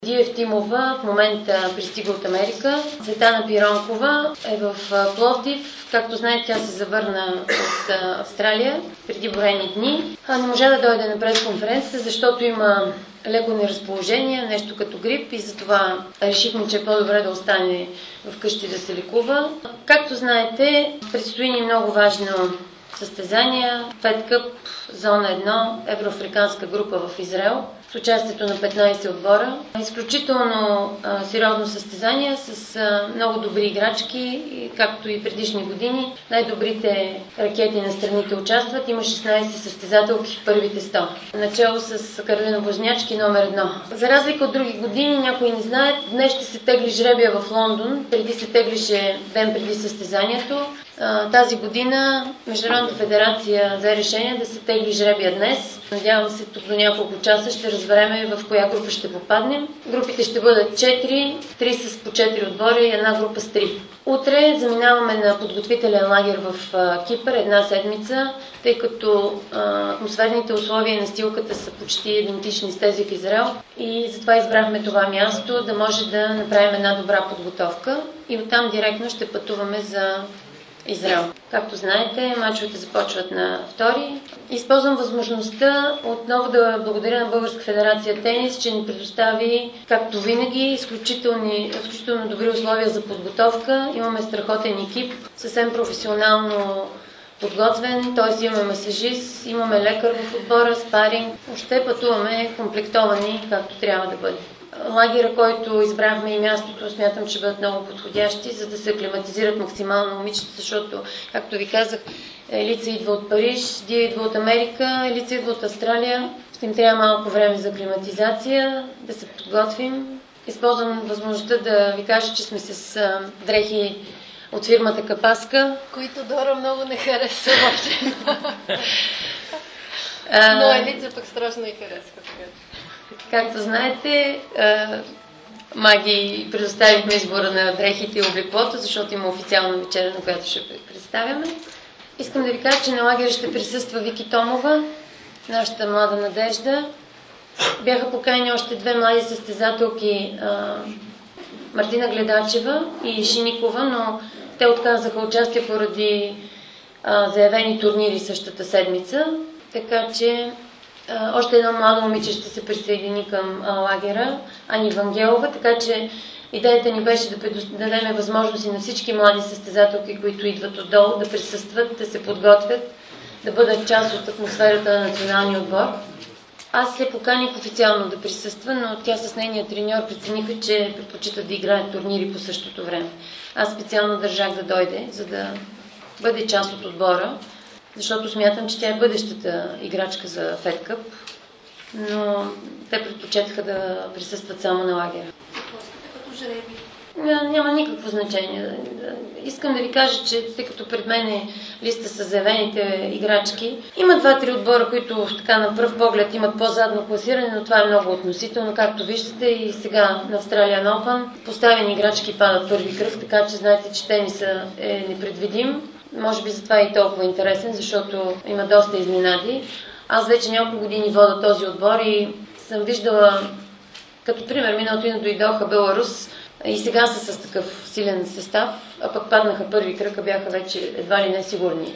Евтимова в момента пристига от Америка. Цветана Пиронкова е в Пловдив. Както знаете, тя се завърна от Австралия преди броени дни. Не можа да дойде на пресконференцията, защото има леко неразположение, нещо като грип, и затова решихме, че е по-добре да остане вкъщи да се лекува. Както знаете, предстои ни много важно състезания. Фед Къп, зона 1, евроафриканска група в Израел, с участието на 15 отбора. Изключително сериозно състезание с много добри играчки, както и предишни години. Най-добрите ракети на страните участват. Има 16 състезателки в първите 100. Начало с Каролина Вознячки, номер 1. За разлика от други години, някои не знаят, днес ще се тегли жребия в Лондон. Преди се теглише ден преди състезанието. Тази година Международната федерация взе решение да се тегли жребия днес. Надявам се, тук до няколко часа ще разбереме в коя група ще попаднем. Групите ще бъдат 4, 3 с по 4 отбора и една група с 3. Утре заминаваме на подготвителен лагер в Кипър една седмица, тъй като атмосферните условия и настилката са почти идентични с тези в Израел, и затова избрахме това място, да може да направим една добра подготовка и оттам директно ще пътуваме за Израел. Както знаете, мачовете започват на 2. Използвам възможността отново да благодаря на Българска федерация тенис, че ни предостави, както винаги, изключително добри условия за подготовка. Имаме страхотен екип, съвсем професионално подготвен, т.е. имаме масажист, имаме лекар в отбора, спаринг. Въобще пътуваме комплектовани, както трябва да бъде. Лагера, който избрахме, и мястото, смятам, че бъдат много подходящи, за да се аклиматизират максимално момичета, защото, както ви казах, Елица идва от Париж, Дия идва от Америка, Елица идва от Австралия. Ще им трябва малко време за аклиматизация, да се подготвим. Използвам възможността да ви кажа, че сме с дрехи от фирмата Капаска, които Дора много не харесва още. Но Елица пък страшно и харесва. Както знаете, Маги предоставихме избора на дрехите и облеклото, защото има официална вечеря, на която ще представяме. Искам да ви кажа, че на лагера ще присъства Вики Томова, нашата млада надежда. Бяха поканени още 2 млади състезателки, Мартина Гледачева и Шиникова, но те отказаха участие поради заявени турнири същата седмица. Така че още едно младо момиче ще се присъедини към лагера, Ани Вангелова, така че идеята ни беше да дадем възможности на всички млади състезателки, които идват отдолу, да присъстват, да се подготвят, да бъдат част от атмосферата на националния отбор. Аз се поканих официално да присъства, но тя с нейния треньор прецениха, че предпочитат да играят турнири по същото време. Аз специално държах да дойде, за да бъде част от отбора, защото смятам, че тя е бъдещата играчка за Фед Къп, но те предпочетаха да присъстват само на лагера. Като жреби? Няма никакво значение. Искам да ви кажа, че тъй като пред мен е листа с заявените играчки, има 2-3 отбора, които така на пръв поглед имат по-задно класиране, но това е много относително. Както виждате, и сега на Australian Open поставени играчки падат първи кръг, така че знаете, че тениса е непредвидим. Може би затова е и толкова интересен, защото има доста изненади. Аз вече няколко години вода този отбор и съм виждала, като пример, миналото година дойдоха Беларус и сега са с такъв силен състав, а пък паднаха първи кръг, а бяха вече едва ли не сигурни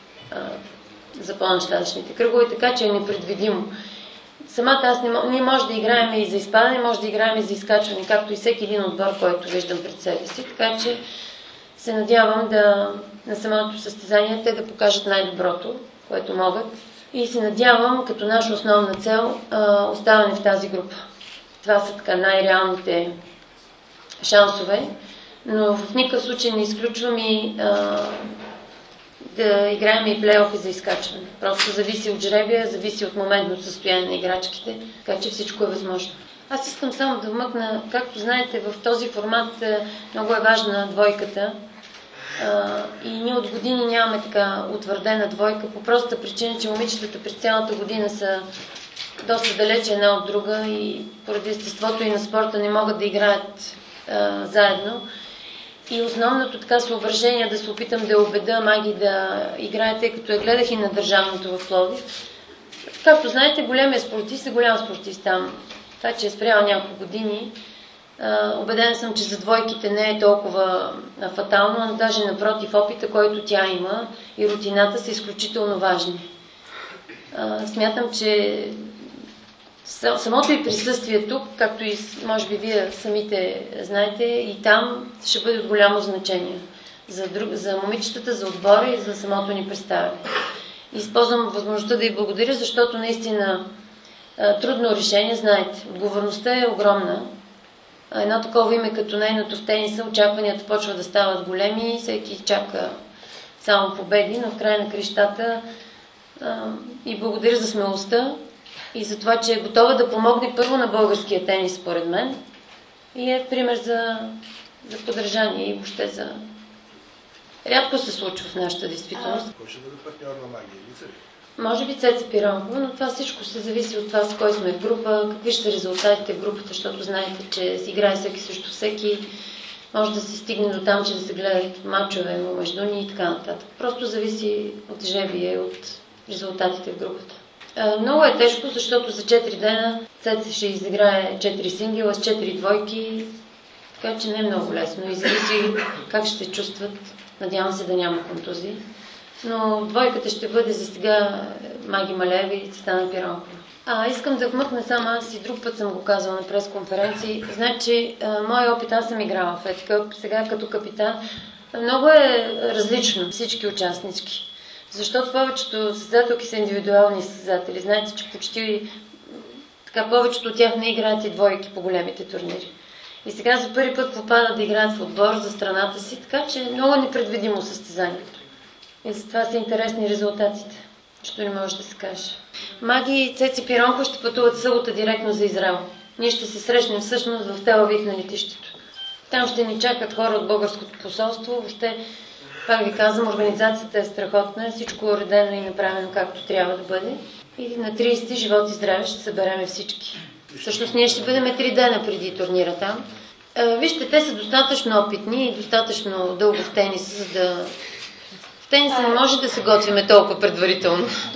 за по-нащатъчните кръгове, така че е непредвидимо. Самата ние може да играем и за изпадане, може да играем и за изкачване, както и всеки един отбор, който виждам пред себе си, така че се надявам на самото състезание те да покажат най-доброто, което могат, и се надявам като наша основна цел оставане в тази група. Това са така най-реалните шансове, но в никакъв случай не изключвам и да играем и плейофи за изкачване. Просто зависи от жребия, зависи от моментното състояние на играчките, така че всичко е възможно. Аз искам само да вмъкна, както знаете, в този формат много е важна двойката. И ние от години нямаме така утвърдена двойка, по простата причина, че момичетата през цялата година са доста далече една от друга и поради естеството и на спорта не могат да играят заедно. И основното така съображение да се опитам да убеда Маги да играе, тъй като я гледах и на държавното в Пловдив. Както знаете, големия спортист е голям спортист там. това, че е спряла няколко години. Убеден съм, че за двойките не е толкова фатално, но даже напротив, опита, който тя има и рутината са изключително важни. Смятам, че самото и присъствие тук, както и може би вие самите знаете, и там ще бъде от голямо значение за момичетата, за отбора и за самото ни представяне. Използвам възможността да й благодаря, защото наистина трудно решение, знаете, отговорността е огромна. Едно такова име като нейното в тениса, очакванията почват да стават големи, всеки чака само победи, но в края на крещата и благодаря за смелостта и за това, че е готова да помогне първо на българския тенис, според мен, и е пример за поддържание и въобще за... Рядко се случва в нашата действителност. Кой ще бъде партньор на Магия? Лица ли? Може би Цеца Пиронкова, но това всичко се зависи от това с кой сме в група, какви ще са резултатите в групата, защото знаете, че си играе всеки срещу всеки. Може да се стигне до там, че да се гледат мачове между ни и така нататък. Просто зависи от жребия, от резултатите в групата. Много е тежко, защото за 4 дена Цеца ще изиграе 4 сингела с 4 двойки, така че не е много лесно и зависи как ще се чувстват. Надявам се да няма контузии. Но двойката ще бъде за сега Маги Малеева и Цветана Пиронкова. Искам да вмъкна само, аз и друг път съм го казвала на пресконференции. Значи, моят опит, аз съм играла в Федкъп, сега като капитан. Много е различно всички участнички. Защото повечето състезателки са индивидуални състезатели. Знаете, че почти така повечето от тях не играят и двойки по големите турнири. И сега за първи път попадат да играят в отбор за страната си, така че е много непредвидимо състезанието. И затова са интересни резултатите, защото не може да се каже. Маги и Цеци Пиронкова ще пътуват събота директно за Израел. Ние ще се срещнем всъщност в Тел Авив на летището. Там ще ни чакат хора от българското посолство. Въобще, пак ви казвам, организацията е страхотна, всичко е уредено и направено както трябва да бъде. И на 30 живот и здраве ще събереме всички. Всъщност ние ще бъдем 3 дена преди турнира там. Вижте, те са достатъчно опитни и достатъчно дълго в тениса, за да... В тениса не може да се готвиме толкова предварително.